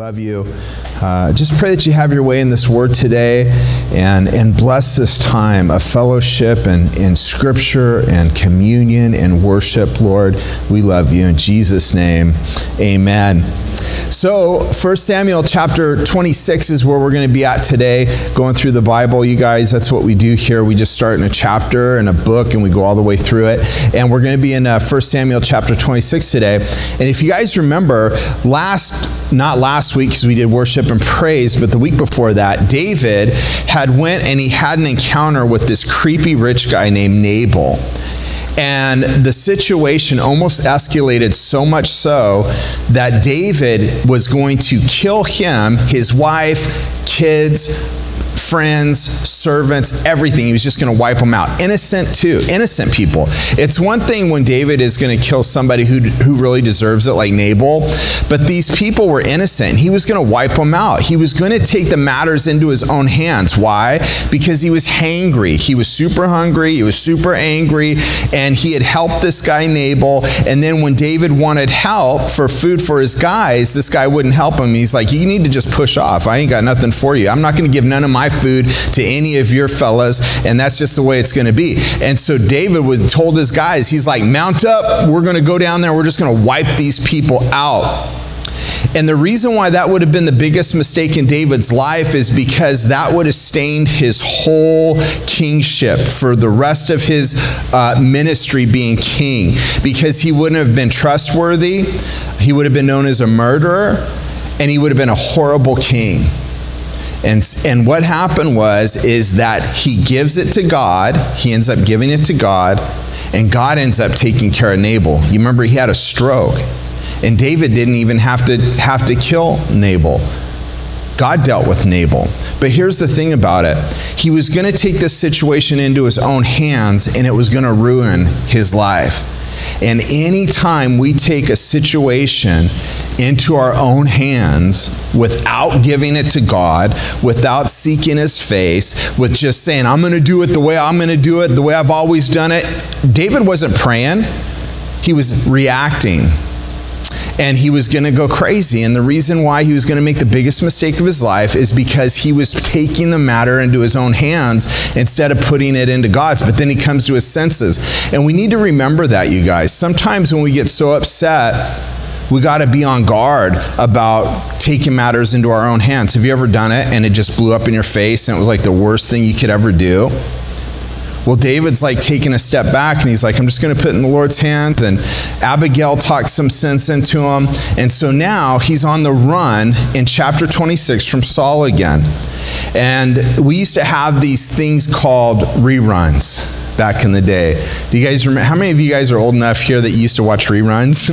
love you. Just pray that you have your way in this word today and bless this time of fellowship and scripture and communion and worship, Lord. We love you. In Jesus' name, amen. So, 1 Samuel chapter 26 is where we're going to be at today, going through the Bible, you guys. That's what we do here. We just start in a chapter and a book, and we go all the way through it. And we're going to be in 1 Samuel chapter 26 today. And if you guys remember, not last week because we did worship and praise, but the week before that, David had went and he had an encounter with this creepy rich guy named Nabal. And the situation almost escalated so much so that David was going to kill him, his wife, kids, friends, servants, everything. He was just going to wipe them out. Innocent people. It's one thing when David is going to kill somebody who really deserves it, like Nabal, but these people were innocent. He was going to wipe them out. He was going to take the matters into his own hands. Why? Because he was hangry. He was super hungry. He was super angry, and he had helped this guy Nabal. And then when David wanted help for food for his guys, this guy wouldn't help him. He's like, you need to just push off. I ain't got nothing for you. I'm not going to give none of my food to any of your fellas, and that's just the way it's going to be. And so David told his guys, he's like, mount up, we're going to go down there, we're just going to wipe these people out. And the reason why that would have been the biggest mistake in David's life is because that would have stained his whole kingship for the rest of his ministry being king, because he wouldn't have been trustworthy, he would have been known as a murderer, and he would have been a horrible king. And what happened is that he gives it to God. He ends up giving it to God, and God ends up taking care of Nabal. You remember he had a stroke, and David didn't even have to kill Nabal. God dealt with Nabal. But here's the thing about it. He was going to take this situation into his own hands, and it was going to ruin his life. And any time we take a situation into our own hands without giving it to God, without seeking his face, with just saying, I'm going to do it the way I'm going to do it, the way I've always done it. David wasn't praying. He was reacting. And he was going to go crazy. And the reason why he was going to make the biggest mistake of his life is because he was taking the matter into his own hands instead of putting it into God's. But then he comes to his senses. And we need to remember that, you guys. Sometimes when we get so upset, we got to be on guard about taking matters into our own hands. Have you ever done it and it just blew up in your face and it was like the worst thing you could ever do? Well, David's like taking a step back, and he's like, I'm just going to put it in the Lord's hands. And Abigail talks some sense into him. And so now he's on the run in chapter 26 from Saul again. And we used to have these things called reruns back in the day. Do you guys remember? How many of you guys are old enough here that you used to watch reruns?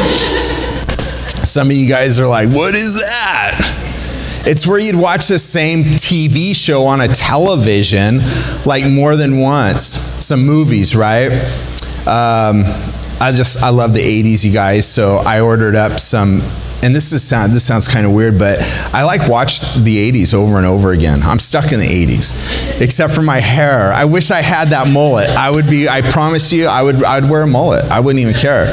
Some of you guys are like, what is that? It's where you'd watch the same TV show on a television like more than once. Some movies, right? I love the 80s, you guys. So I ordered up some, and this sounds kind of weird, but I like watch the 80s over and over again. I'm stuck in the 80s, except for my hair. I wish I had that mullet. I promise you, I'd wear a mullet. I wouldn't even care.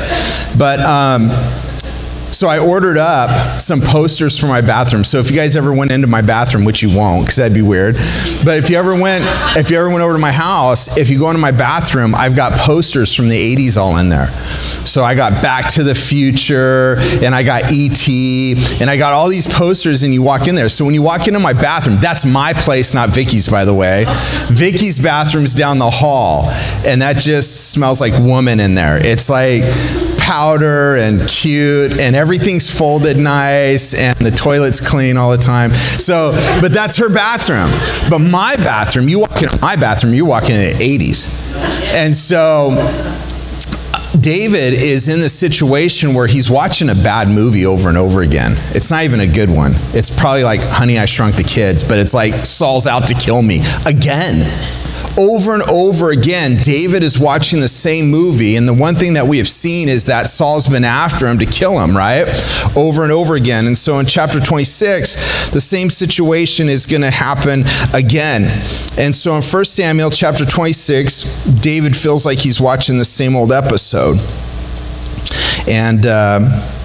But so I ordered up some posters for my bathroom. So if you guys ever went into my bathroom, which you won't, because that'd be weird. But if you ever went over to my house, if you go into my bathroom, I've got posters from the 80s all in there. So I got Back to the Future, and I got E.T., and I got all these posters, and you walk in there. So when you walk into my bathroom, that's my place, not Vicky's, by the way. Vicky's bathroom's down the hall, and that just smells like woman in there. It's like powder and cute, and everything's folded nice, and the toilet's clean all the time. So, but that's her bathroom. But my bathroom, you walk into my bathroom, you walk into the 80s. And so David is in the situation where he's watching a bad movie over and over again. It's not even a good one. It's probably like Honey, I Shrunk the Kids, but it's like Saul's out to kill me again. Over and over again, David is watching the same movie, and the one thing that we have seen is that Saul's been after him to kill him, right? Over and over again. And so in chapter 26, the same situation is going to happen again. And so in 1 Samuel chapter 26, David feels like he's watching the same old episode. And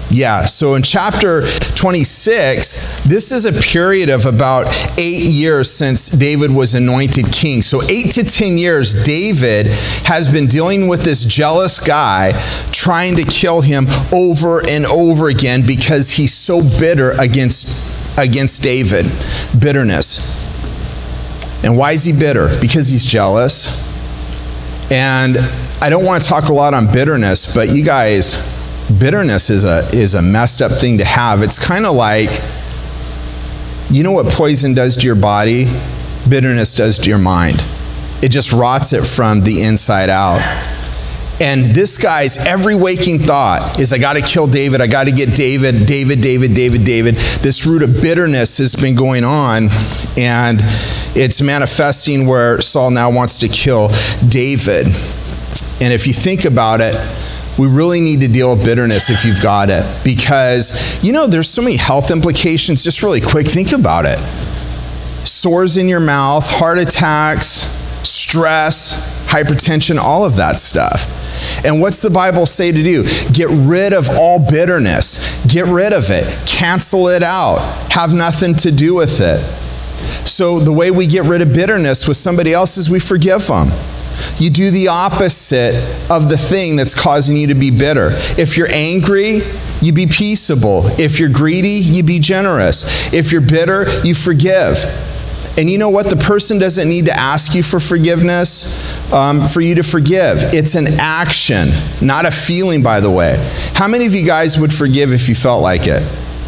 Yeah, so in chapter 26, this is a period of about 8 years since David was anointed king. So 8 to 10 years, David has been dealing with this jealous guy trying to kill him over and over again because he's so bitter against David. Bitterness. And why is he bitter? Because he's jealous. And I don't want to talk a lot on bitterness, but you guys, bitterness is a messed up thing to have. It's kind of like, you know what poison does to your body? Bitterness does to your mind. It just rots it from the inside out. And this guy's every waking thought is, I got to kill David. I got to get David. This root of bitterness has been going on, and it's manifesting where Saul now wants to kill David. And if you think about it, we really need to deal with bitterness if you've got it. Because, there's so many health implications. Just really quick, think about it. Sores in your mouth, heart attacks, stress, hypertension, all of that stuff. And what's the Bible say to do? Get rid of all bitterness. Get rid of it. Cancel it out. Have nothing to do with it. So the way we get rid of bitterness with somebody else is we forgive them. You do the opposite of the thing that's causing you to be bitter. If you're angry, you be peaceable. If you're greedy, you be generous. If you're bitter, you forgive. And you know what? The person doesn't need to ask you for forgiveness for you to forgive. It's an action, not a feeling, by the way. How many of you guys would forgive if you felt like it?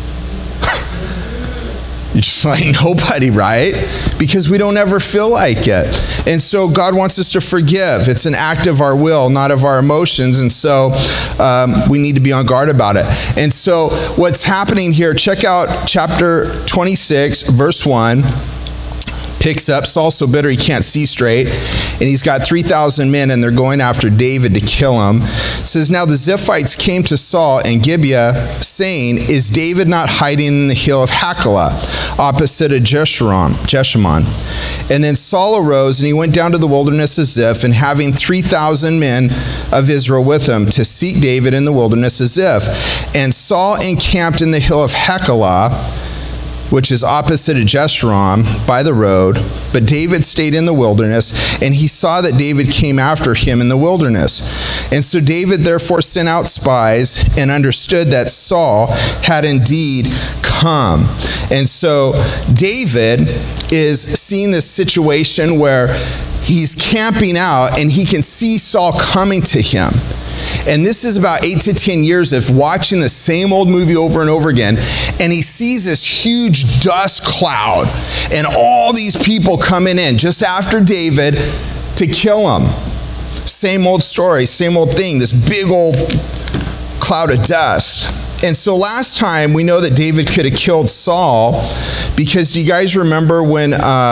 You're just like, nobody, right? Because we don't ever feel like it. And so God wants us to forgive. It's an act of our will, not of our emotions. And so we need to be on guard about it. And so what's happening here, check out chapter 26, verse 1. Picks up, Saul's so bitter he can't see straight, and he's got 3,000 men, and they're going after David to kill him. It says, now the Ziphites came to Saul in Gibeah, saying, is David not hiding in the hill of Hachilah, opposite of Jeshimon? And then Saul arose, and he went down to the wilderness of Ziph, and having 3,000 men of Israel with him, to seek David in the wilderness of Ziph. And Saul encamped in the hill of Hachilah, which is opposite of Jeshurun by the road. But David stayed in the wilderness, and he saw that David came after him in the wilderness. And so David therefore sent out spies and understood that Saul had indeed come. And so David is seeing this situation where he's camping out and he can see Saul coming to him. And this is about 8 to 10 years of watching the same old movie over and over again. And he sees this huge dust cloud and all these people coming in just after David to kill him. Same old story, same old thing, this big old cloud of dust. And so last time we know that David could have killed Saul, because do you guys remember when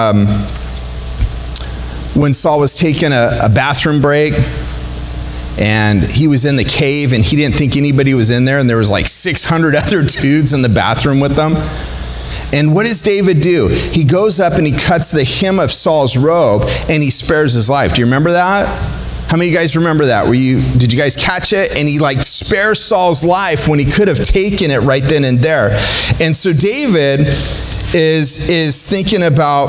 Saul was taking a bathroom break? And he was in the cave, and he didn't think anybody was in there, and there was like 600 other dudes in the bathroom with them. And what does David do? He goes up and he cuts the hem of Saul's robe, and he spares his life. Do you remember that? How many of you guys remember that? Did you guys catch it? And he spares Saul's life when he could have taken it right then and there. And so David is thinking about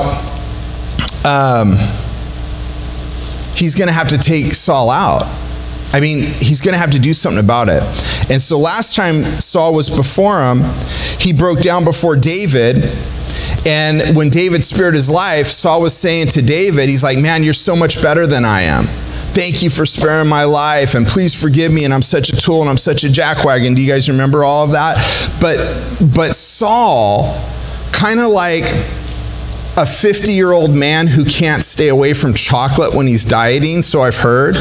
he's going to have to take Saul out. I mean, he's going to have to do something about it. And so last time Saul was before him, he broke down before David. And when David spared his life, Saul was saying to David, he's like, man, you're so much better than I am. Thank you for sparing my life, and please forgive me, and I'm such a tool, and I'm such a jackwagon. Do you guys remember all of that? But Saul, kind of like a 50-year-old man who can't stay away from chocolate when he's dieting, so I've heard.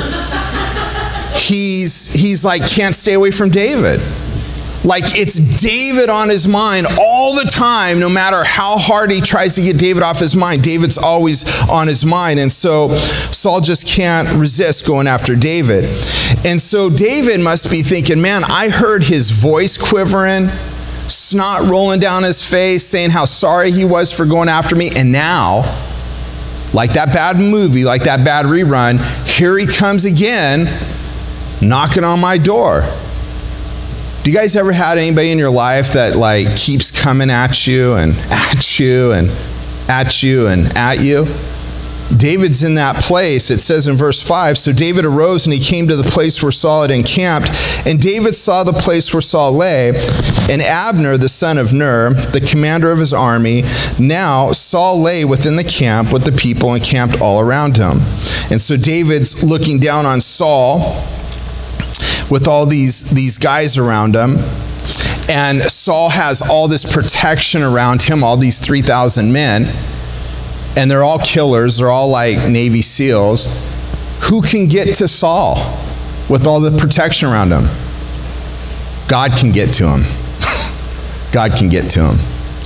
He's like, can't stay away from David. Like, it's David on his mind all the time. No matter how hard he tries to get David off his mind, David's always on his mind. And so Saul just can't resist going after David. And so David must be thinking, man, I heard his voice quivering, snot rolling down his face, saying how sorry he was for going after me. And now, like that bad movie, like that bad rerun, here he comes again, knocking on my door. Do you guys ever had anybody in your life that like keeps coming at you and at you and at you and at you? David's in that place. It says in verse 5, so David arose and he came to the place where Saul had encamped. And David saw the place where Saul lay, and Abner, the son of Ner, the commander of his army. Now Saul lay within the camp with the people encamped all around him. And so David's looking down on Saul with all these guys around him. And Saul has all this protection around him, all these 3,000 men. And they're all killers. They're all like Navy SEALs. Who can get to Saul with all the protection around him? God can get to him. God can get to him.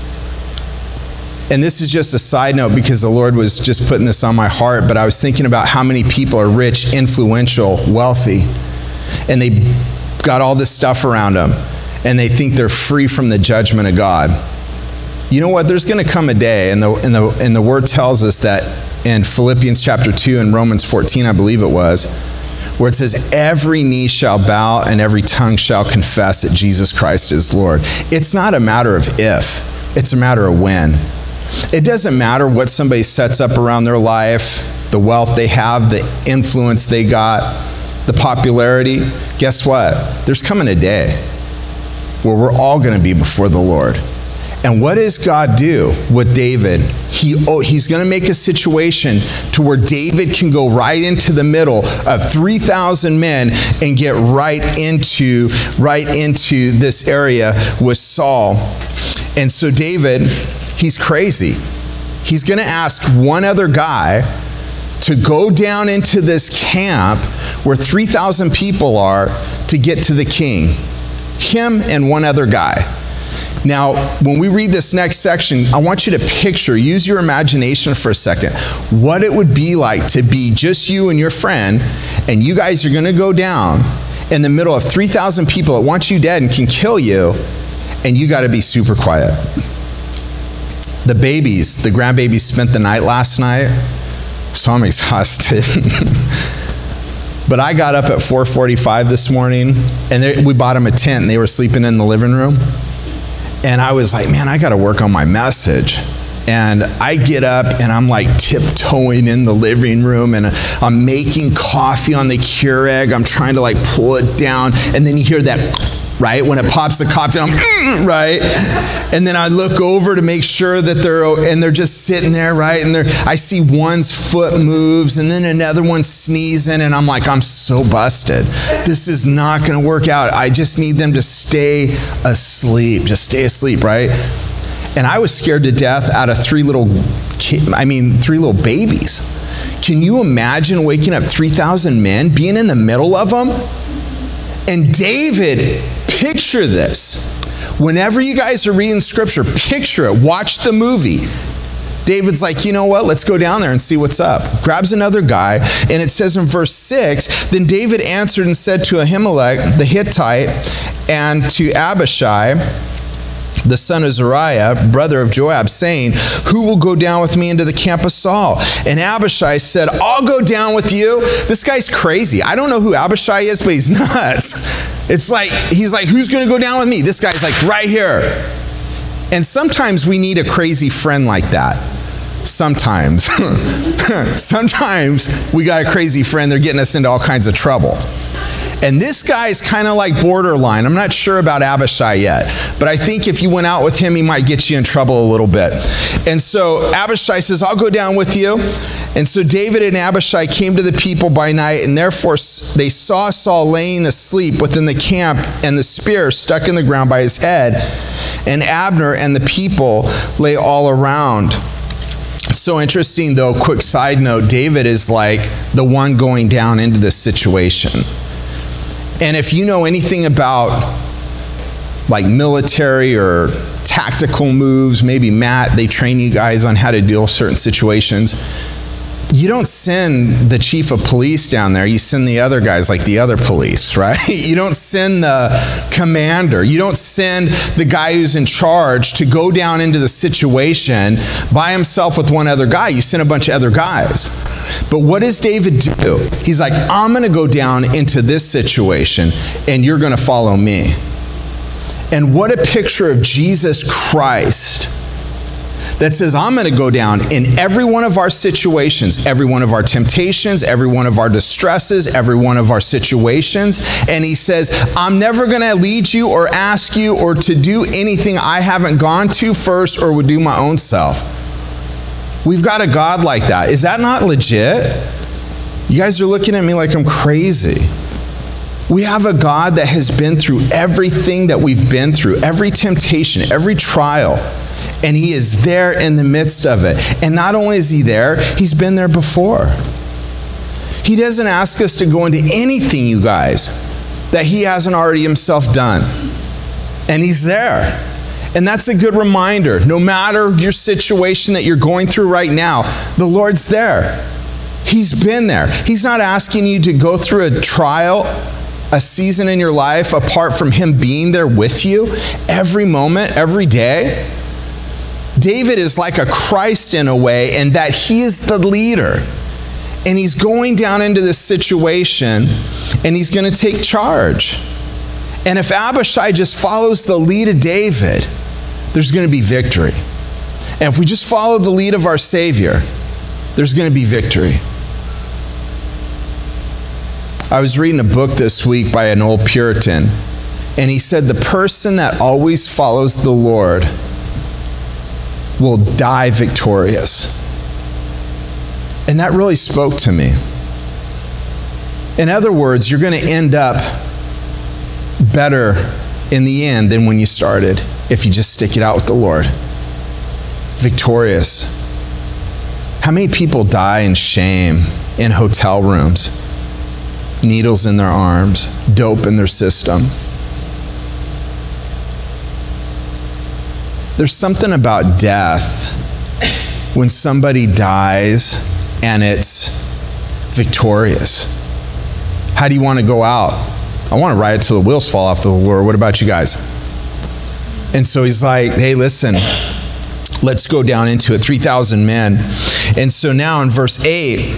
And this is just a side note because the Lord was just putting this on my heart, but I was thinking about how many people are rich, influential, wealthy, and they got all this stuff around them, and they think they're free from the judgment of God. You know what? There's going to come a day, and the Word tells us that in Philippians chapter 2 and Romans 14, I believe it was, where it says, every knee shall bow and every tongue shall confess that Jesus Christ is Lord. It's not a matter of if, it's a matter of when. It doesn't matter what somebody sets up around their life, the wealth they have, the influence they got, the popularity. Guess what? There's coming a day where we're all going to be before the Lord. And what does God do with David? He's going to make a situation to where David can go right into the middle of 3,000 men and get right into this area with Saul. And so David, he's crazy. He's going to ask one other guy to go down into this camp where 3,000 people are to get to the king. Him and one other guy. Now, when we read this next section, I want you to picture, use your imagination for a second, what it would be like to be just you and your friend, and you guys are going to go down in the middle of 3,000 people that want you dead and can kill you, and you got to be super quiet. The grandbabies spent the night last night, so I'm exhausted. But I got up at 4:45 this morning, and we bought them a tent, and they were sleeping in the living room. And I was like, man, I got to work on my message. And I get up and I'm like tiptoeing in the living room and I'm making coffee on the Keurig. I'm trying to like pull it down. And then you hear that, right? When it pops the coffee, I'm, right? And then I look over to make sure that they're just sitting there, right? And I see one's foot moves and then another one's sneezing. And I'm like, I'm so busted. This is not going to work out. I just need them to stay asleep. Just stay asleep, right? And I was scared to death out of three little babies. Can you imagine waking up 3,000 men, being in the middle of them? And David, picture this. Whenever you guys are reading scripture, picture it. Watch the movie. David's like, you know what? Let's go down there and see what's up. Grabs another guy, and it says in verse 6, then David answered and said to Ahimelech the Hittite and to Abishai, the son of Zeruiah, brother of Joab, saying, who will go down with me into the camp of Saul? And Abishai said, I'll go down with you. This guy's crazy. I don't know who Abishai is, but he's nuts. It's like, he's like, who's going to go down with me? This guy's like, right here. And sometimes we need a crazy friend like that. Sometimes. Sometimes we got a crazy friend. They're getting us into all kinds of trouble. And this guy's kind of like borderline. I'm not sure about Abishai yet. But I think if you went out with him, he might get you in trouble a little bit. And so Abishai says, I'll go down with you. And so David and Abishai came to the people by night, and therefore they saw Saul laying asleep within the camp, and the spear stuck in the ground by his head. And Abner and the people lay all around. So interesting, though, quick side note, David is like the one going down into this situation. And if you know anything about like military or tactical moves, maybe Matt, they train you guys on how to deal with certain situations. You don't send the chief of police down there. You send the other guys, like the other police, right? You don't send the commander. You don't send the guy who's in charge to go down into the situation by himself with one other guy. You send a bunch of other guys. But what does David do? He's like, I'm going to go down into this situation, and you're going to follow me. And what a picture of Jesus Christ that says, I'm going to go down in every one of our situations, every one of our temptations, every one of our distresses, every one of our situations. And he says, I'm never going to lead you or ask you or to do anything I haven't gone to first or would do my own self. We've got a God like that. Is that not legit? You guys are looking at me like I'm crazy. We have a God that has been through everything that we've been through, every temptation, every trial, and he is there in the midst of it. And not only is he there, he's been there before. He doesn't ask us to go into anything, you guys, that he hasn't already himself done. And he's there. And that's a good reminder. No matter your situation that you're going through right now, the Lord's there. He's been there. He's not asking you to go through a trial, a season in your life, apart from him being there with you every moment, every day. David is like a Christ in a way, in that he is the leader. And he's going down into this situation, and he's going to take charge. And if Abishai just follows the lead of David, there's going to be victory. And if we just follow the lead of our Savior, there's going to be victory. I was reading a book this week by an old Puritan, and he said the person that always follows the Lord will die victorious. And that really spoke to me. In other words, you're going to end up better in the end than when you started if you just stick it out with the Lord. Victorious. How many people die in shame in hotel rooms? Needles in their arms, dope in their system. There's something about death when somebody dies and it's victorious. How do you want to go out? I want to ride it till the wheels fall off the Lord. What about you guys? And so he's like, hey, listen, let's go down into it. 3,000 men. And so now in verse 8,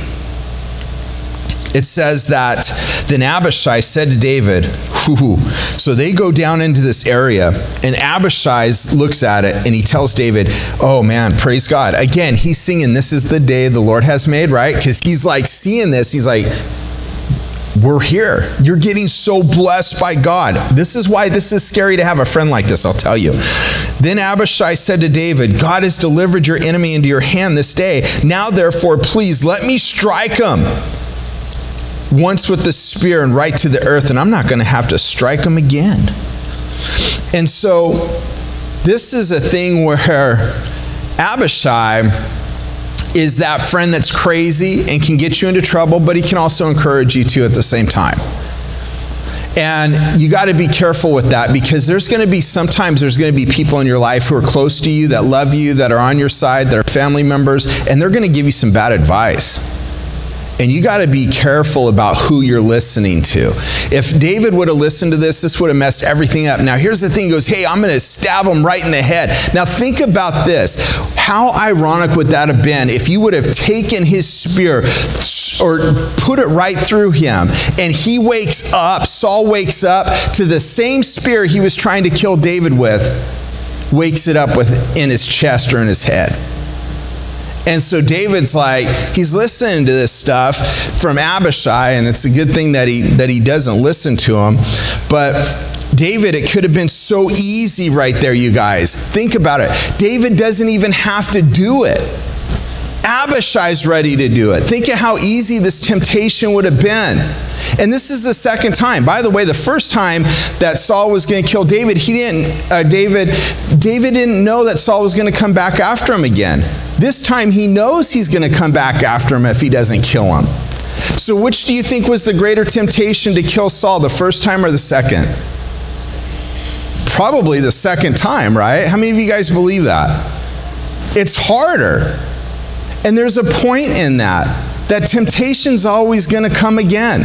it says that then Abishai said to David, so they go down into this area, and Abishai looks at it, and he tells David, oh man, praise God. Again, he's singing, this is the day the Lord has made, right? Because he's like seeing this, he's like, we're here. You're getting so blessed by God. This is why this is scary to have a friend like this, I'll tell you. Then Abishai said to David, God has delivered your enemy into your hand this day. Now therefore, please let me strike him once with the spear and right to the earth, and I'm not going to have to strike him again. And so this is a thing where Abishai is that friend that's crazy and can get you into trouble, but he can also encourage you too at the same time. And you got to be careful with that, because sometimes there's going to be people in your life who are close to you, that love you, that are on your side, that are family members, and they're going to give you some bad advice. And you got to be careful about who you're listening to. If David would have listened to this would have messed everything up. Now here's the thing, he goes, hey, I'm going to stab him right in the head. Now think about this. How ironic would that have been if you would have taken his spear or put it right through him, and he wakes up, Saul wakes up to the same spear he was trying to kill David with, wakes it up in his chest or in his head. And so David's like, he's listening to this stuff from Abishai, and it's a good thing that he doesn't listen to him. But David, it could have been so easy right there, you guys. Think about it. David doesn't even have to do it. Abishai's ready to do it. Think of how easy this temptation would have been. And this is the second time. By the way, the first time that Saul was going to kill David, David didn't know that Saul was going to come back after him again. This time he knows he's going to come back after him if he doesn't kill him. So which do you think was the greater temptation to kill Saul, the first time or the second? Probably the second time, right? How many of you guys believe that? It's harder. And there's a point in that temptation's always going to come again.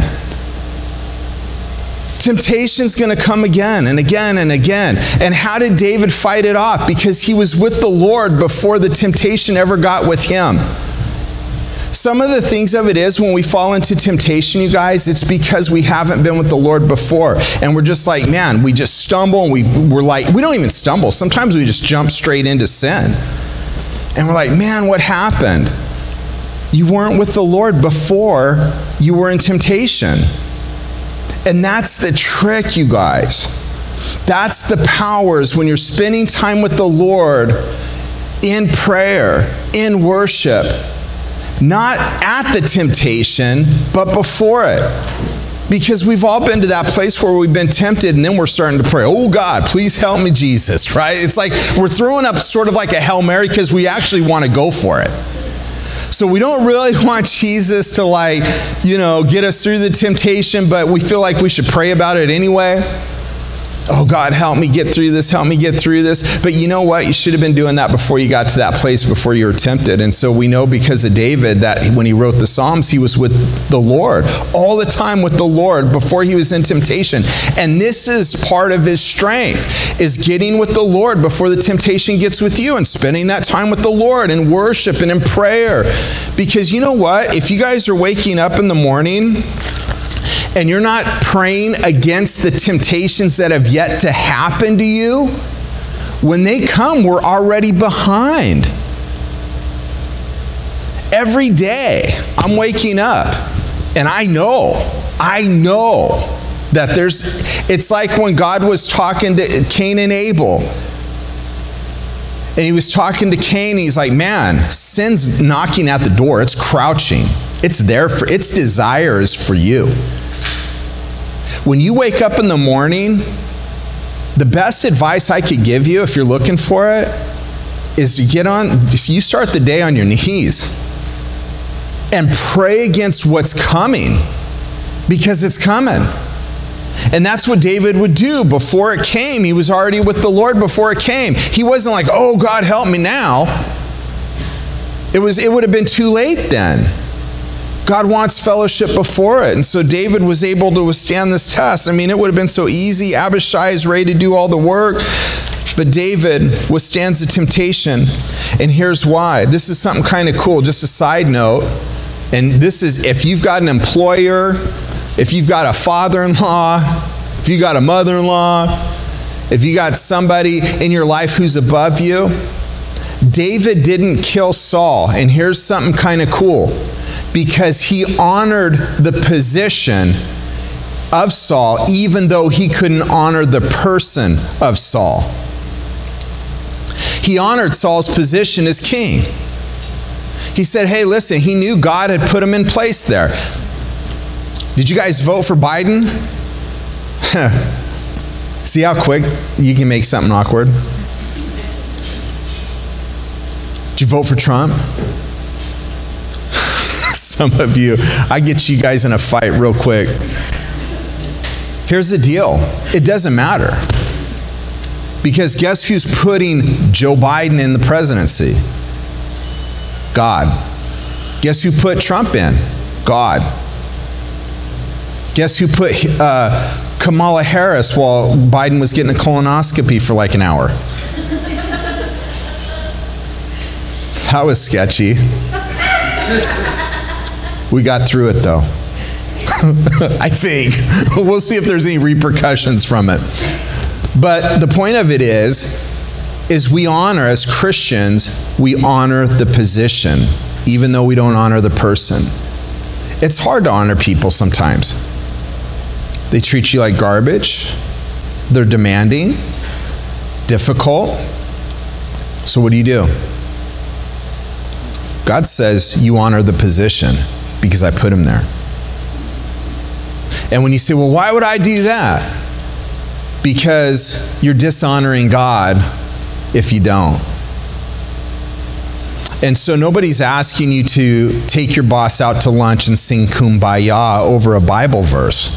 Temptation's going to come again and again and again. And how did David fight it off? Because he was with the Lord before the temptation ever got with him. Some of the things of it is when we fall into temptation, you guys, it's because we haven't been with the Lord before. And we're just like, man, we just stumble and we're like, we don't even stumble. Sometimes we just jump straight into sin. And we're like, man, what happened? You weren't with the Lord before you were in temptation. And that's the trick, you guys. That's the powers when you're spending time with the Lord in prayer, in worship. Not at the temptation, but before it. Because we've all been to that place where we've been tempted and then we're starting to pray, oh God, please help me, Jesus, right? It's like we're throwing up sort of like a Hail Mary because we actually want to go for it. So we don't really want Jesus to get us through the temptation, but we feel like we should pray about it anyway. Oh God, help me get through this, help me get through this. But you know what? You should have been doing that before you got to that place, before you were tempted. And so we know because of David that when he wrote the Psalms, he was with the Lord, all the time with the Lord before he was in temptation. And this is part of his strength, is getting with the Lord before the temptation gets with you and spending that time with the Lord in worship and in prayer. Because you know what? If you guys are waking up in the morning and you're not praying against the temptations that have yet to happen to you, when they come, we're already behind. Every day, I'm waking up, and I know that it's like when God was talking to Cain and Abel. And he was talking to Cain, he's like, man, sin's knocking at the door. It's crouching. It's there its desire is for you. When you wake up in the morning, the best advice I could give you if you're looking for it is to you start the day on your knees and pray against what's coming, because it's coming. And that's what David would do before it came. He was already with the Lord before it came. He wasn't like, oh, God, help me now. It would have been too late then. God wants fellowship before it. And so David was able to withstand this test. I mean, it would have been so easy. Abishai is ready to do all the work. But David withstands the temptation. And here's why. This is something kind of cool. Just a side note. And this is if you've got an employer, if you've got a father-in-law, if you've got a mother-in-law, if you got somebody in your life who's above you. David didn't kill Saul. And here's something kind of cool. Because he honored the position of Saul, even though he couldn't honor the person of Saul. He honored Saul's position as king. He said, hey, listen, he knew God had put him in place there. Did you guys vote for Biden? See how quick you can make something awkward? Did you vote for Trump? Some of you, I get you guys in a fight real quick. Here's the deal. It doesn't matter. Because guess who's putting Joe Biden in the presidency? God. Guess who put Trump in? God. Guess who put Kamala Harris while Biden was getting a colonoscopy for like an hour? That was sketchy. We got through it though. I think. We'll see if there's any repercussions from it. But the point of it is we honor, as Christians, we honor the position, even though we don't honor the person. It's hard to honor people sometimes. They treat you like garbage. They're demanding, difficult. So what do? God says you honor the position because I put him there. And when you say, well, why would I do that? Because you're dishonoring God if you don't. And so nobody's asking you to take your boss out to lunch and sing Kumbaya over a Bible verse.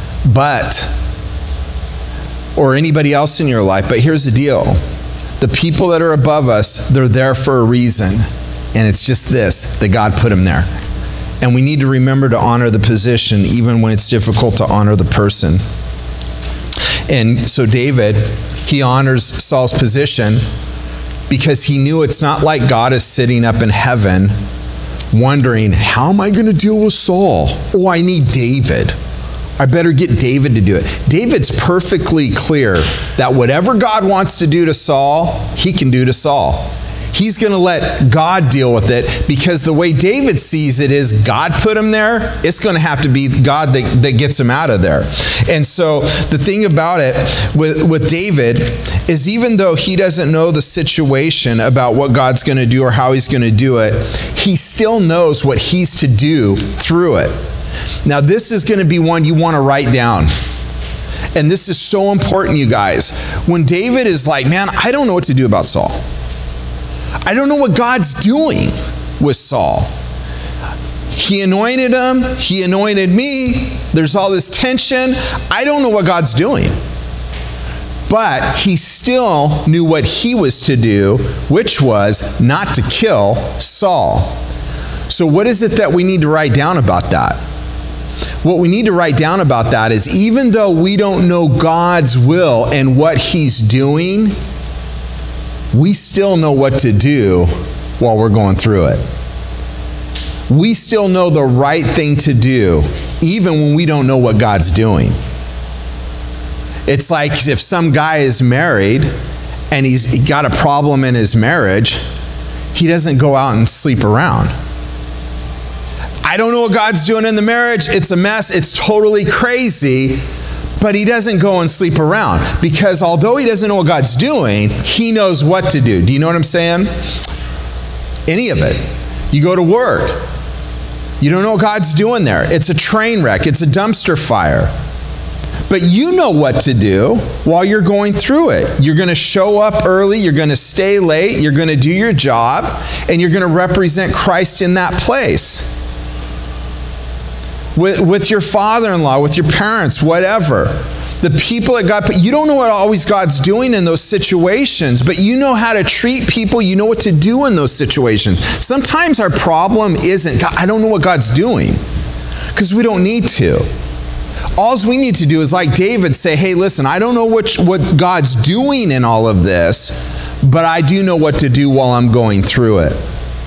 Or anybody else in your life. But here's the deal. The people that are above us, they're there for a reason. And it's just this, that God put them there. And we need to remember to honor the position, even when it's difficult to honor the person. And so David, he honors Saul's position because he knew it's not like God is sitting up in heaven wondering, how am I going to deal with Saul? Oh, I need David. I better get David to do it. David's perfectly clear that whatever God wants to do to Saul, he can do to Saul. He's going to let God deal with it, because the way David sees it is God put him there. It's going to have to be God that gets him out of there. And so the thing about it with David is, even though he doesn't know the situation about what God's going to do or how he's going to do it, he still knows what he's to do through it. Now, this is going to be one you want to write down. And this is so important, you guys. When David is like, man, I don't know what to do about Saul. I don't know what God's doing with Saul. He anointed him. He anointed me. There's all this tension. I don't know what God's doing. But he still knew what he was to do, which was not to kill Saul. So what is it that we need to write down about that? What we need to write down about that is, even though we don't know God's will and what he's doing, we still know what to do while we're going through it. We still know the right thing to do, even when we don't know what God's doing. It's like if some guy is married and he's got a problem in his marriage, he doesn't go out and sleep around. I don't know what God's doing in the marriage. It's a mess. It's totally crazy. But he doesn't go and sleep around, because although he doesn't know what God's doing, he knows what to do. Do you know what I'm saying? Any of it. You go to work. You don't know what God's doing there. It's a train wreck. It's a dumpster fire. But you know what to do while you're going through it. You're going to show up early. You're going to stay late. You're going to do your job. And you're going to represent Christ in that place. With your father-in-law, with your parents, whatever. The people that God put, you don't know what always God's doing in those situations, but you know how to treat people. You know what to do in those situations. Sometimes our problem isn't, God, I don't know what God's doing, because we don't need to. All we need to do is, like David, say, hey, listen, I don't know what God's doing in all of this, but I do know what to do while I'm going through it.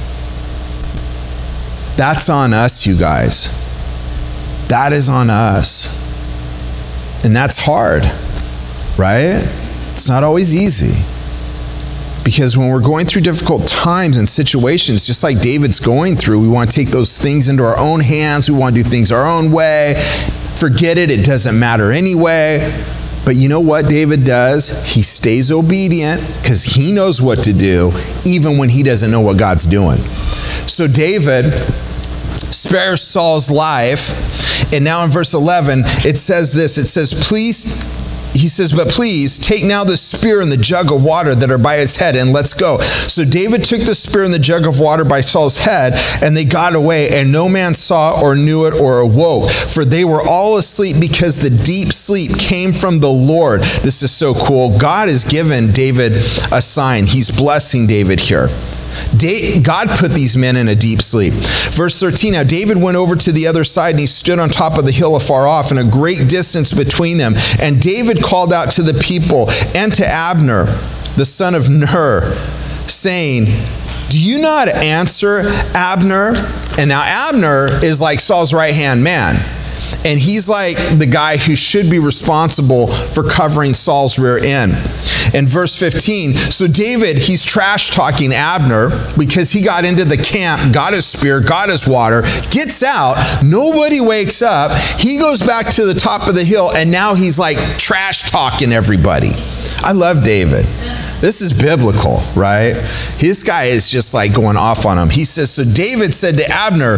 That's on us, you guys. That is on us. And that's hard, right? It's not always easy. Because when we're going through difficult times and situations, just like David's going through, we want to take those things into our own hands. We want to do things our own way. Forget it. It doesn't matter anyway. But you know what David does? He stays obedient, because he knows what to do, even when he doesn't know what God's doing. So David spares Saul's life. And now in verse 11, it says this. It says, but please take now the spear and the jug of water that are by his head, and let's go. So David took the spear and the jug of water by Saul's head, and they got away, and no man saw or knew it or awoke, for they were all asleep, because the deep sleep came from the Lord. This is so cool. God has given David a sign. He's blessing David here. God put these men in a deep sleep. Verse 13, now David went over to the other side, and he stood on top of the hill afar off, and a great distance between them. And David called out to the people and to Abner, the son of Ner, saying, do you not answer, Abner? And now Abner is like Saul's right-hand man. And he's like the guy who should be responsible for covering Saul's rear end. In verse 15, so David, he's trash talking Abner because he got into the camp, got his spear, got his water, gets out, nobody wakes up. He goes back to the top of the hill, and now he's like trash talking everybody. I love David. This is biblical, right? This guy is just like going off on him. He says, so David said to Abner,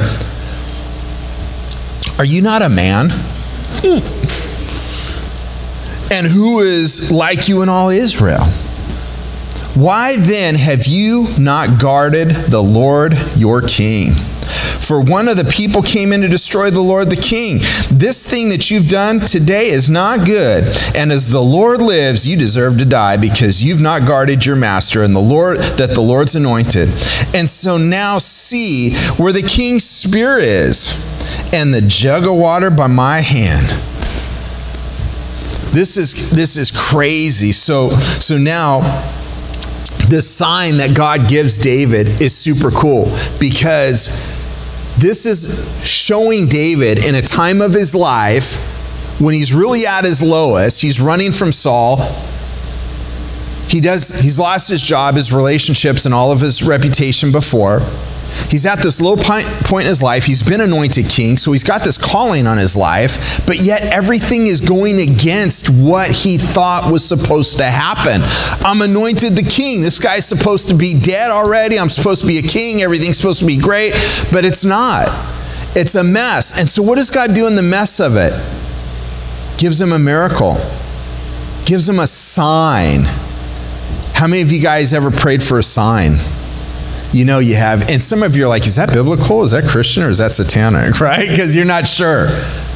are you not a man? And who is like you in all Israel? Why then have you not guarded the Lord your king? For one of the people came in to destroy the Lord the king. This thing that you've done today is not good. And as the Lord lives, you deserve to die, because you've not guarded your master and the Lord's anointed. And so now see where the king's spear is, and the jug of water by my hand. This is crazy. So now this sign that God gives David is super cool, because This is showing David in a time of his life when he's really at his lowest. He's running from Saul. He's lost his job, his relationships, and all of his reputation before. He's at this low point in his life. He's been anointed king, so he's got this calling on his life, but yet everything is going against what he thought was supposed to happen. I'm anointed the king. This guy's supposed to be dead already. I'm supposed to be a king. Everything's supposed to be great, but it's not. It's a mess. And so what does God do in the mess of it? Gives him a miracle. Gives him a sign. How many of you guys ever prayed for a sign? You know you have. And some of you are like, is that biblical? Is that Christian? Or is that satanic? Right? Because you're not sure.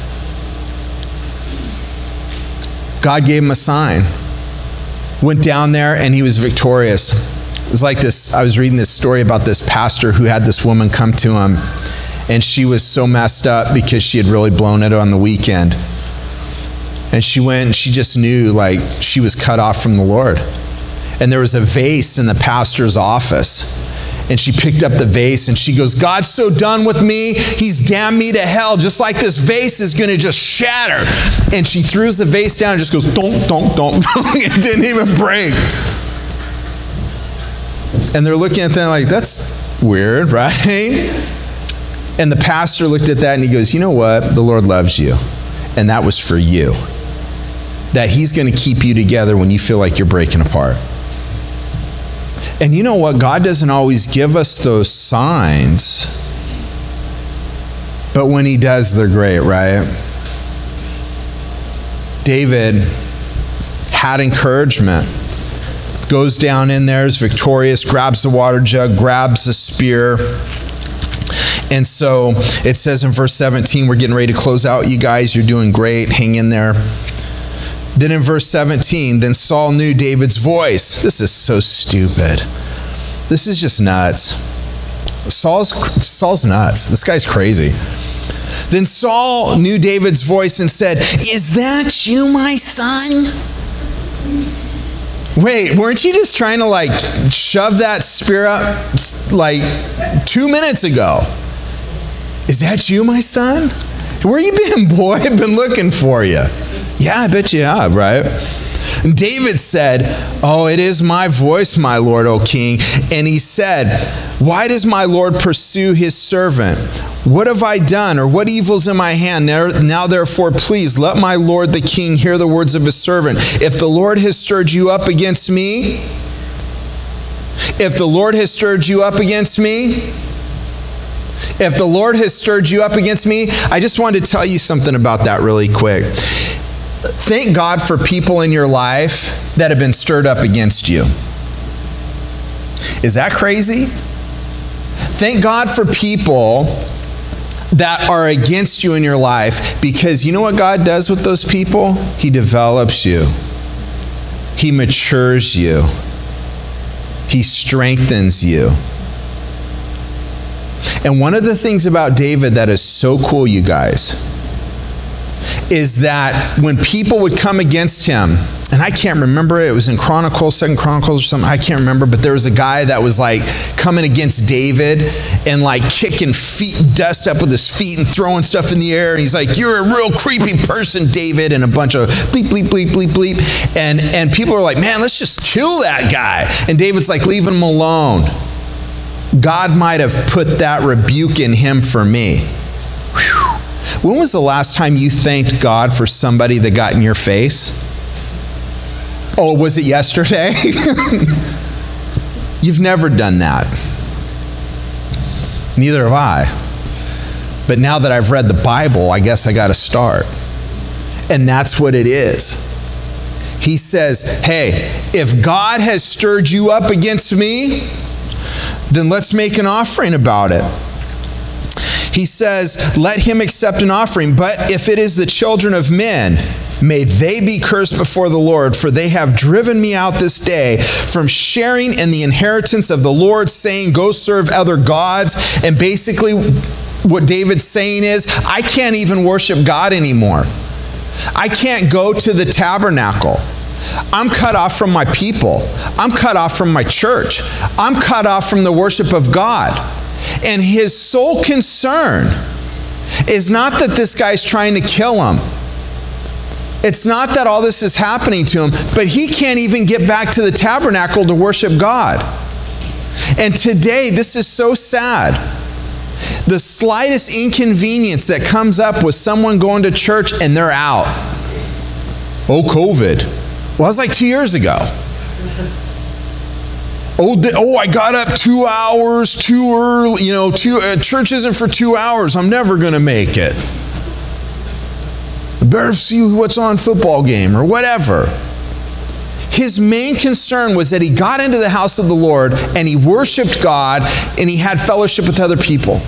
God gave him a sign. Went down there and he was victorious. It was like this. I was reading this story about this pastor who had this woman come to him. And she was so messed up because she had really blown it on the weekend. And she went and she just knew like she was cut off from the Lord. And there was a vase in the pastor's office. And she picked up the vase and she goes, God's so done with me. He's damned me to hell. Just like this vase is going to just shatter. And she throws the vase down and just goes, don't. It didn't even break. And they're looking at that like, that's weird, right? And the pastor looked at that and he goes, you know what? The Lord loves you. And that was for you. That he's going to keep you together when you feel like you're breaking apart. And you know what? God doesn't always give us those signs. But when he does, they're great, right? David had encouragement. Goes down in there, is victorious, grabs the water jug, grabs the spear. And so it says in verse 17, we're getting ready to close out. You guys, you're doing great. Hang in there. Then in verse 17, then Saul knew David's voice. This is so stupid. This is just nuts. Saul's nuts. This guy's crazy. Then Saul knew David's voice and said, is that you, my son? Wait, weren't you just trying to like shove that spear up like 2 minutes ago? Is that you, my son? Where you been, boy? I've been looking for you. Yeah, I bet you have, right? And David said, oh, it is my voice, my Lord, O king. And he said, why does my Lord pursue his servant? What have I done, or what evil's in my hand? Now therefore, please, let my Lord the king hear the words of his servant. If the Lord has stirred you up against me, if the Lord has stirred you up against me, if the Lord has stirred you up against me, I just wanted to tell you something about that really quick. Thank God for people in your life that have been stirred up against you. Is that crazy? Thank God for people that are against you in your life, because you know what God does with those people? He develops you. He matures you. He strengthens you. And one of the things about David that is so cool, you guys, is that when people would come against him, and I can't remember, it was in Chronicles, 2 Chronicles or something, I can't remember, but there was a guy that was like coming against David and like kicking dust up with his feet and throwing stuff in the air, and he's like, you're a real creepy person, David, and a bunch of bleep, bleep, bleep, bleep, bleep, and people are like, man, let's just kill that guy, and David's like, leave him alone. God might have put that rebuke in him for me. Whew. When was the last time you thanked God for somebody that got in your face? Oh, was it yesterday? You've never done that. Neither have I. But now that I've read the Bible, I guess I got to start. And that's what it is. He says, hey, if God has stirred you up against me, then let's make an offering about it. He says, let him accept an offering. But if it is the children of men, may they be cursed before the Lord, for they have driven me out this day from sharing in the inheritance of the Lord, saying, go serve other gods. And basically what David's saying is, I can't even worship God anymore. I can't go to the tabernacle. I'm cut off from my people. I'm cut off from my church. I'm cut off from the worship of God. And his sole concern is not that this guy's trying to kill him. It's not that all this is happening to him, but he can't even get back to the tabernacle to worship God. And today, this is so sad. The slightest inconvenience that comes up with someone going to church and they're out. Oh, COVID. Well, it was like 2 years ago. I got up 2 hours too early. Church isn't for 2 hours. I'm never going to make it. I better see what's on football game or whatever. His main concern was that he got into the house of the Lord and he worshiped God and he had fellowship with other people.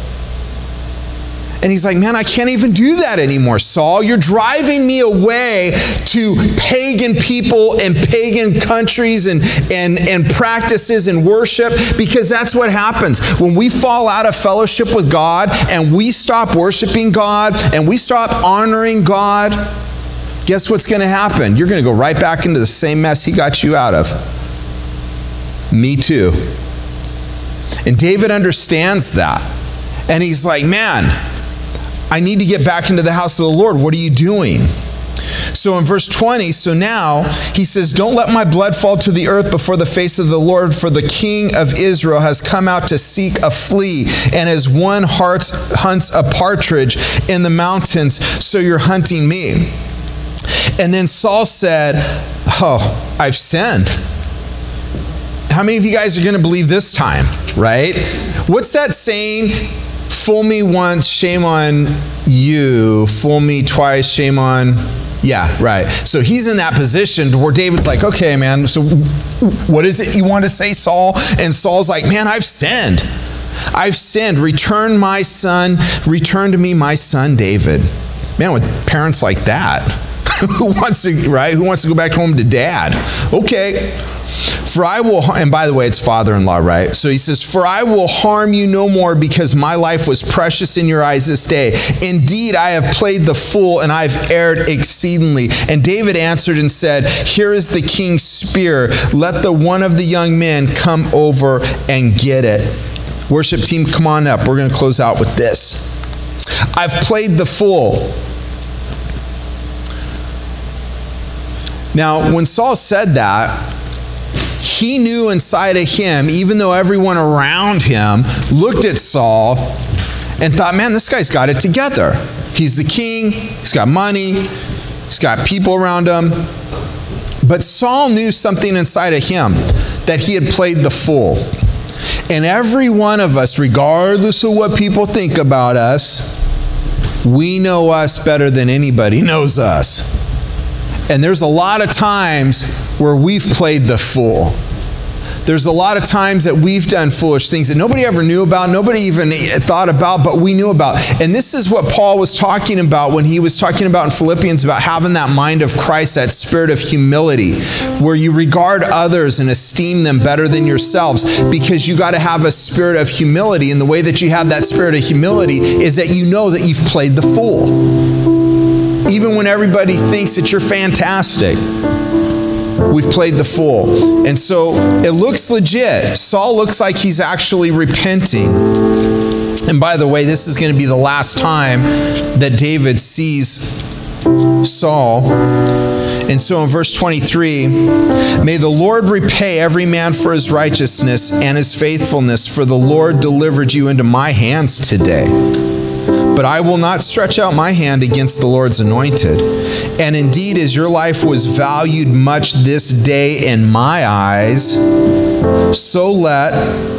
And he's like, man, I can't even do that anymore, Saul. You're driving me away to pagan people and pagan countries and practices and worship, because that's what happens. When we fall out of fellowship with God and we stop worshiping God and we stop honoring God, guess what's going to happen? You're going to go right back into the same mess he got you out of. Me too. And David understands that. And he's like, man, I need to get back into the house of the Lord. What are you doing? So in verse 20, so now he says, don't let my blood fall to the earth before the face of the Lord, for the king of Israel has come out to seek a flea, and as one hunts a partridge in the mountains, so you're hunting me. And then Saul said, oh, I've sinned. How many of you guys are going to believe this time, right? What's that saying? Fool me once, shame on you. Fool me twice, shame on... Yeah, right. So he's in that position where David's like, okay, man, so what is it you want to say, Saul? And Saul's like, man, I've sinned. I've sinned. Return to me my son David. Man, with parents like that, who wants to go back home to dad? Okay. For I will, and by the way, it's father-in-law, right? So he says, for I will harm you no more, because my life was precious in your eyes this day. Indeed, I have played the fool, and I've erred exceedingly. And David answered and said, here is the king's spear. Let the one of the young men come over and get it. Worship team, come on up. We're going to close out with this. I've played the fool. Now, when Saul said that, he knew inside of him, even though everyone around him looked at Saul and thought, man, this guy's got it together. He's the king. He's got money. He's got people around him. But Saul knew something inside of him, that he had played the fool. And every one of us, regardless of what people think about us, we know us better than anybody knows us. And there's a lot of times where we've played the fool. There's a lot of times that we've done foolish things that nobody ever knew about, nobody even thought about, but we knew about. And this is what Paul was talking about when he was talking about in Philippians about having that mind of Christ, that spirit of humility, where you regard others and esteem them better than yourselves, because you got to have a spirit of humility. And the way that you have that spirit of humility is that you know that you've played the fool. Even when everybody thinks that you're fantastic, we've played the fool. And so it looks legit. Saul looks like he's actually repenting. And by the way, this is going to be the last time that David sees Saul. And so in verse 23, may the Lord repay every man for his righteousness and his faithfulness, for the Lord delivered you into my hands today. But I will not stretch out my hand against the Lord's anointed. And indeed, as your life was valued much this day in my eyes, so let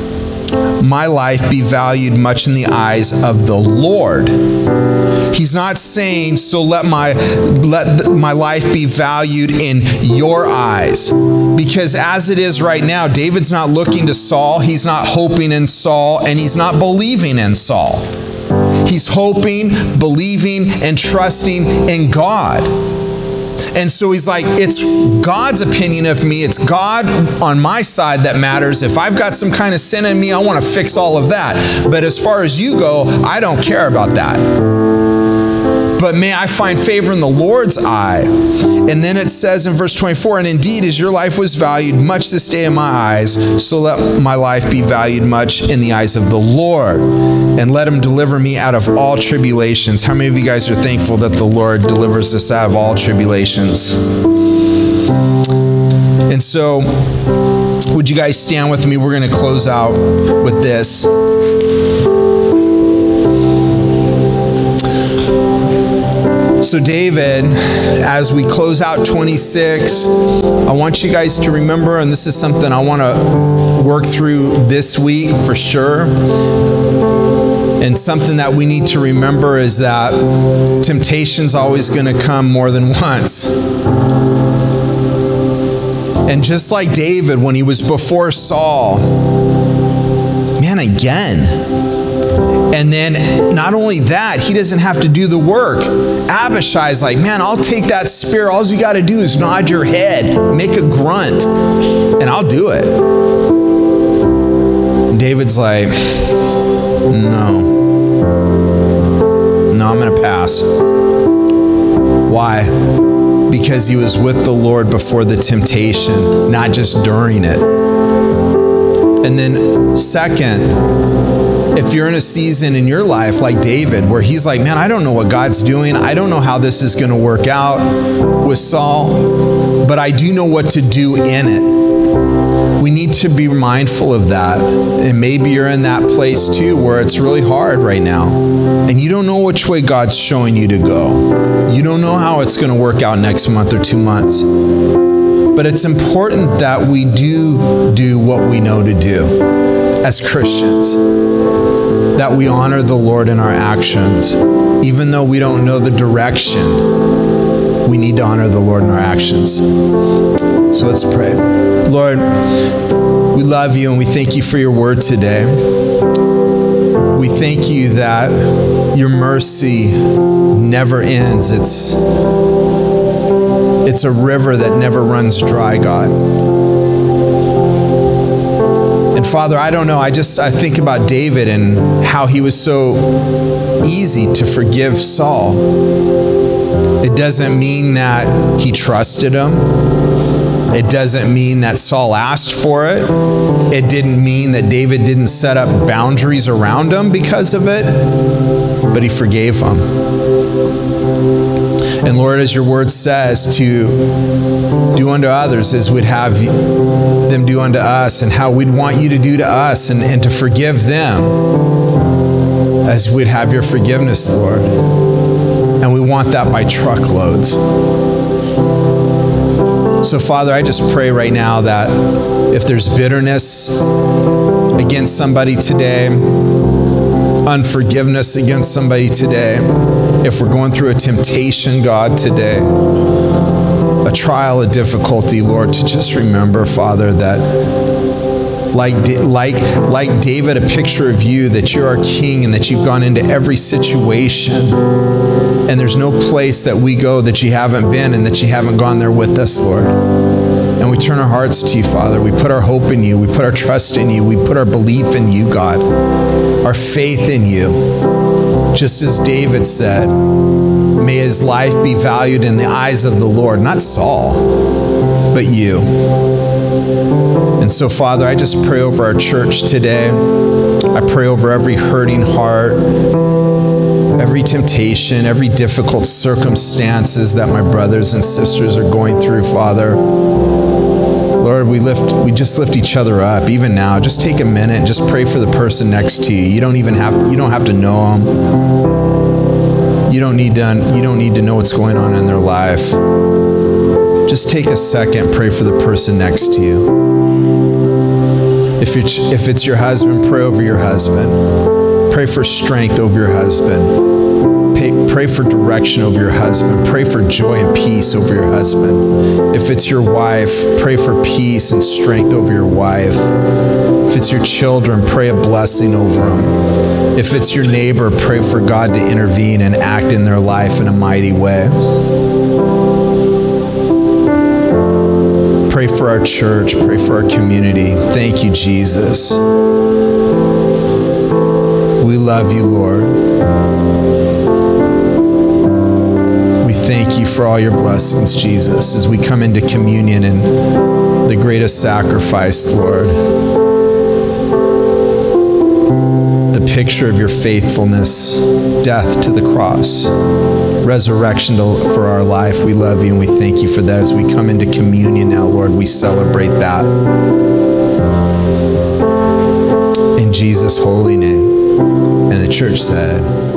my life be valued much in the eyes of the Lord. He's not saying, so let my life be valued in your eyes. Because as it is right now, David's not looking to Saul, he's not hoping in Saul, and he's not believing in Saul. He's hoping, believing, and trusting in God. And so he's like, it's God's opinion of me. It's God on my side that matters. If I've got some kind of sin in me, I want to fix all of that. But as far as you go, I don't care about that. but may I find favor in the Lord's eye. And then it says in verse 24, and indeed, as your life was valued much this day in my eyes, so let my life be valued much in the eyes of the Lord. And let him deliver me out of all tribulations. How many of you guys are thankful that the Lord delivers us out of all tribulations? And so, would you guys stand with me? We're going to close out with this. So David, as we close out 26, I want you guys to remember, and this is something I want to work through this week for sure, and something that we need to remember is that temptation's always going to come more than once. And just like David, when he was before Saul, man, again. And then not only that, he doesn't have to do the work. Abishai's like, man, I'll take that spear. All you got to do is nod your head, make a grunt, and I'll do it. And David's like, no, I'm going to pass. Why? Because he was with the Lord before the temptation, not just during it. And then second, if you're in a season in your life like David, where he's like, man, I don't know what God's doing. I don't know how this is going to work out with Saul, but I do know what to do in it. We need to be mindful of that. And maybe you're in that place too, where it's really hard right now. And you don't know which way God's showing you to go. You don't know how it's going to work out next month or 2 months. But it's important that we do what we know to do as Christians. That we honor the Lord in our actions. Even though we don't know the direction, we need to honor the Lord in our actions. So let's pray. Lord, we love you and we thank you for your word today. We thank you that your mercy never ends. It's a river that never runs dry, God. And Father, I don't know, I think about David and how he was so easy to forgive Saul. It doesn't mean that he trusted him. It doesn't mean that Saul asked for it. It didn't mean that David didn't set up boundaries around him because of it, but he forgave him. And Lord, as your word says, to do unto others as we'd have them do unto us, and how we'd want you to do to us, and to forgive them as we'd have your forgiveness, Lord. And we want that by truckloads. So, Father, I just pray right now that if there's bitterness against somebody today, unforgiveness against somebody today, if we're going through a temptation, God, today, a trial, a difficulty, Lord, to just remember, Father, that like David, a picture of you, that you're our King and that you've gone into every situation. And there's no place that we go that you haven't been and that you haven't gone there with us, Lord. And we turn our hearts to you, Father. We put our hope in you. We put our trust in you. We put our belief in you, God. Our faith in you. Just as David said, may his life be valued in the eyes of the Lord. Not Saul, but you. And so, Father, I just pray over our church today. I pray over every hurting heart, every temptation, every difficult circumstances that my brothers and sisters are going through, Father. Lord, we just lift each other up. Even now, just take a minute and just pray for the person next to you. You don't have to know them. You don't need to know what's going on in their life. Just take a second, pray for the person next to you. If it's your husband, pray over your husband. Pray for strength over your husband. Pray for direction over your husband. Pray for joy and peace over your husband. If it's your wife, pray for peace and strength over your wife. If it's your children, pray a blessing over them. If it's your neighbor, pray for God to intervene and act in their life in a mighty way. Pray for our church. Pray for our community. Thank you, Jesus. We love you, Lord. thank you for all your blessings, Jesus, as we come into communion and the greatest sacrifice, Lord. The picture of your faithfulness, death to the cross, resurrection for our life. We love you and we thank you for that. As we come into communion now, Lord, we celebrate that. In Jesus' holy name. And the church said,